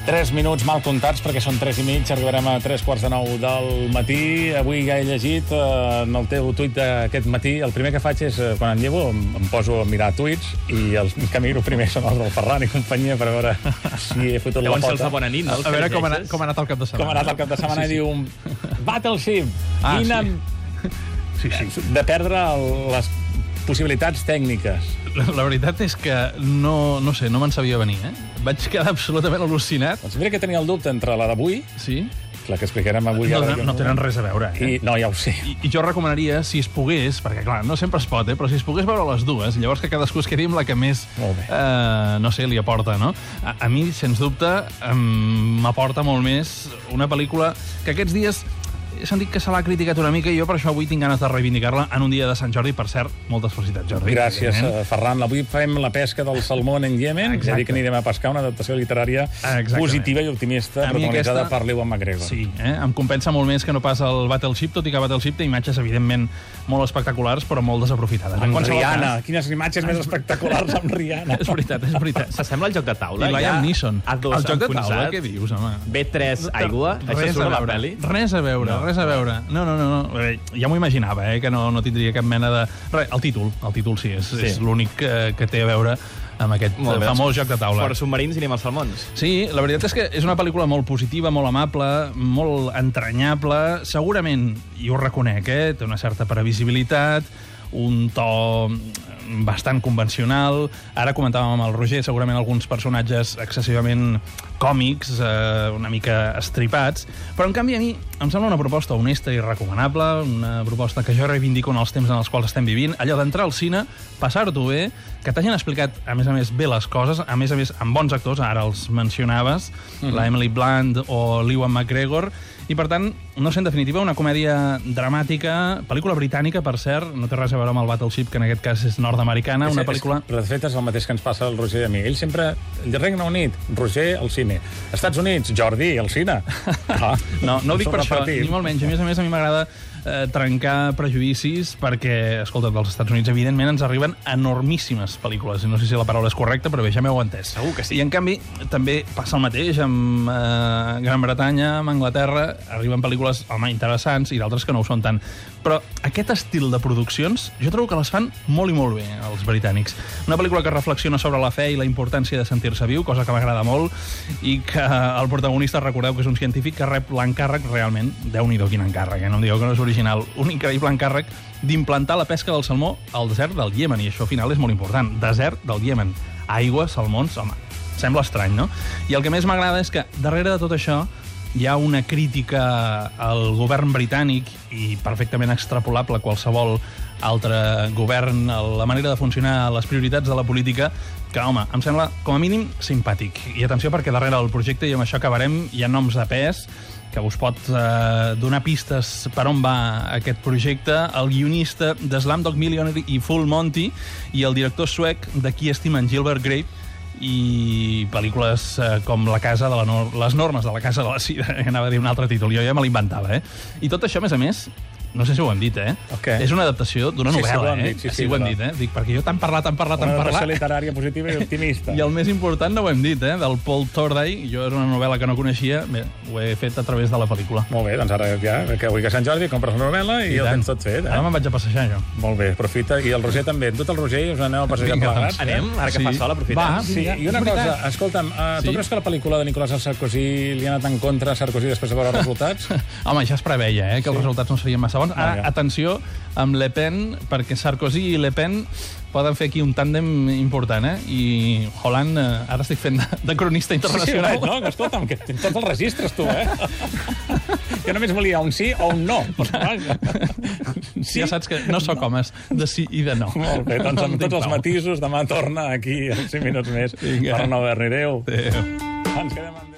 3 minuts mal comptats, perquè són 3:30, arribarem a 3:45 del matí. Avui ja he llegit en el teu tuit d'aquest matí. El primer que faig és, quan em llevo, em poso a mirar tuits, i els que miro primer són els del Ferran i companyia, per veure si he fotut la pota. Llavors els de bona nit, no? A veure com ha anat el cap de setmana. Com ha anat el cap de setmana, i diu... Battleship! Sí. De perdre les possibilitats tècniques. La veritat és que no sé, no me'n sabia venir, Vaig quedar absolutament al·lucinat. Doncs mira que tenia el dubte entre la d'avui, Sí? la que explicarem avui... No tenen res a veure, No, ja ho sé. I jo recomanaria, si es pogués, perquè clar, no sempre es pot, però si es pogués veure les dues, llavors que cadascú es quedi amb la que més, no sé, li aporta, no? A mi, sens dubte, m'aporta molt més una pel·lícula que aquests dies he sentit que se l'ha criticat una mica, i jo per això avui tinc ganes de reivindicar-la en un dia de Sant Jordi. Per cert, moltes felicitats, Jordi. Gràcies, Ferran. Avui fem la pesca del salmón en Iemen. És a dir, que anirem a pescar una adaptació literària positiva i optimista, protagonitzada per l'Ewan McGregor. Sí, em compensa molt més que no pas el Battleship, tot i que Battleship té imatges, evidentment, molt espectaculars, però molt desaprofitades. Amb Rihanna. Quines imatges més espectaculars amb Rihanna. És veritat. S'assembla al joc de taula. I Liam Neeson. El joc de taula, què dius, home? B3 aigua, això surt a la pel·li? Res a veure. No. Ja m'ho imaginava, que no tindria cap mena de... El títol sí, és l'únic que té a veure amb aquest famós joc de taula. Fora submarins i anem als salmons. Sí, la veritat és que és una pel·lícula molt positiva, molt amable, molt entranyable. Segurament, i ho reconec, té una certa previsibilitat, un to bastant convencional. Ara comentàvem amb el Roger, segurament alguns personatges excessivament còmics, una mica estripats, però en canvi a mi em sembla una proposta honesta i recomanable, una proposta que jo reivindico en els temps en els quals estem vivint, allò d'entrar al cine, passar-t'ho bé, que t'hagin explicat, a més, bé les coses, a més, amb bons actors, ara els mencionaves, la Emily Blunt o l'Ewan McGregor, i per tant, no sé, en definitiva, una comèdia dramàtica, pel·lícula britànica, per cert, no té res a veure amb el Battleship, que en aquest cas és nord-americana, una pel·lícula... De fet, és el mateix que ens passa al Roger i a mi. Ell sempre... Regne Unit, Roger, al cine. Estats Units, Jordi, al cine. No ho dic per això, ni molt menys. A més, a mi m'agrada trencar prejudicis, perquè, escolta, dels Estats Units, evidentment, ens arriben enormíssimes pel·lícules. No sé si la paraula és correcta, però bé, ja m'heu entès. Segur que sí. I, en canvi, també passa el mateix amb Gran Bretanya, amb Anglaterra, arriben pel·lícules, interessants, i d'altres que no ho són tant. Però aquest estil de produccions, jo trobo que les fan molt i molt bé, els britànics. Una pel·lícula que reflexiona sobre la fe i la importància de sentir-se viu, cosa que m'agrada molt, i que el protagonista, recordeu que és un científic que rep l'encàrrec realment, Déu-n'hi-do quin encàrrec, no em digueu que no és original, un increïble encàrrec d'implantar la pesca del salmó al desert del Iemen, i això al final és molt important. Desert del Iemen. Aigua, salmons, home, sembla estrany, no? I el que més m'agrada és que darrere de tot això hi ha una crítica al govern britànic, i perfectament extrapolable a qualsevol altre govern, a la manera de funcionar, a les prioritats de la política, que, home, em sembla, com a mínim, simpàtic. I atenció, perquè darrere del projecte, i amb això acabarem, hi ha noms de pes que us pot donar pistes per on va aquest projecte, el guionista de Slumdog Millionaire i Full Monty, i el director suec de Qui estimen Gilbert Grape, i pel·lícules com La casa de les normes de la casa de la Sira, que anava a dir un altre títol, jo ja me l'inventava, I tot això, a més, no sé si ho hem dit, És una adaptació d'una novel·la, Sí, ho hem dit, Dic, perquè jo tant parlar... Una adaptació literària positiva i optimista. I el més important no ho hem dit, del Paul Torday. Jo era una novel·la que no coneixia, bé, ho he fet a través de la pel·lícula. Molt bé, doncs ara ja, que avui que Sant Jordi compres una novel·la i el tens tot fet, Ara me'n vaig a passejar, jo. Molt bé, aprofita. I el Roger també. Tot el Roger, us aneu a passejar plegats. Anem, ara que fa sol, aprofitem. Sí, i una cosa, escolta'm, tu creus que la pel·lícula de Nicolas Sarkozy li ha anat en contra a Sarkozy després de veure els resultats? Home, ja es preveia, que els resultats no serien massa bons. Ara, atenció amb Le Pen, perquè Sarkozy i Le Pen poden fer aquí un tàndem important, I Hollande, ara estic fent de cronista internacional. Sí, no, escolta'm, que tens tots els registres, tu, Jo només volia un sí o un no. Sí? Ja saps que no sóc homes de sí i de no. Molt bé, doncs amb tots els matisos, demà torna aquí als 5 minuts més per no haver-n'hi. Adéu. Ens quedem amb...